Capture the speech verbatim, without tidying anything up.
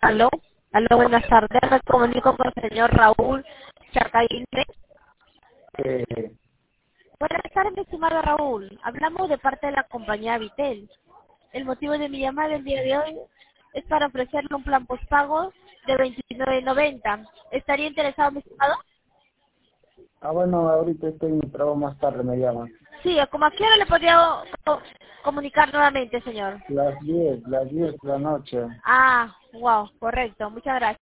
Aló, aló, buenas tardes. Me comunico con el señor Raúl Chacaíne. Eh, Buenas tardes, estimado Raúl. Hablamos de parte de la compañía Vitel. El motivo de mi llamada el día de hoy es para ofrecerle un plan postpago de veintinueve noventa. ¿Estaría interesado, mi estimado? ah, bueno, ahorita estoy en mi trabajo, más tarde me llaman. Sí, como a qué hora le podría co- comunicar nuevamente, señor. Las diez, las diez de la noche. Ah, wow, correcto. Muchas gracias.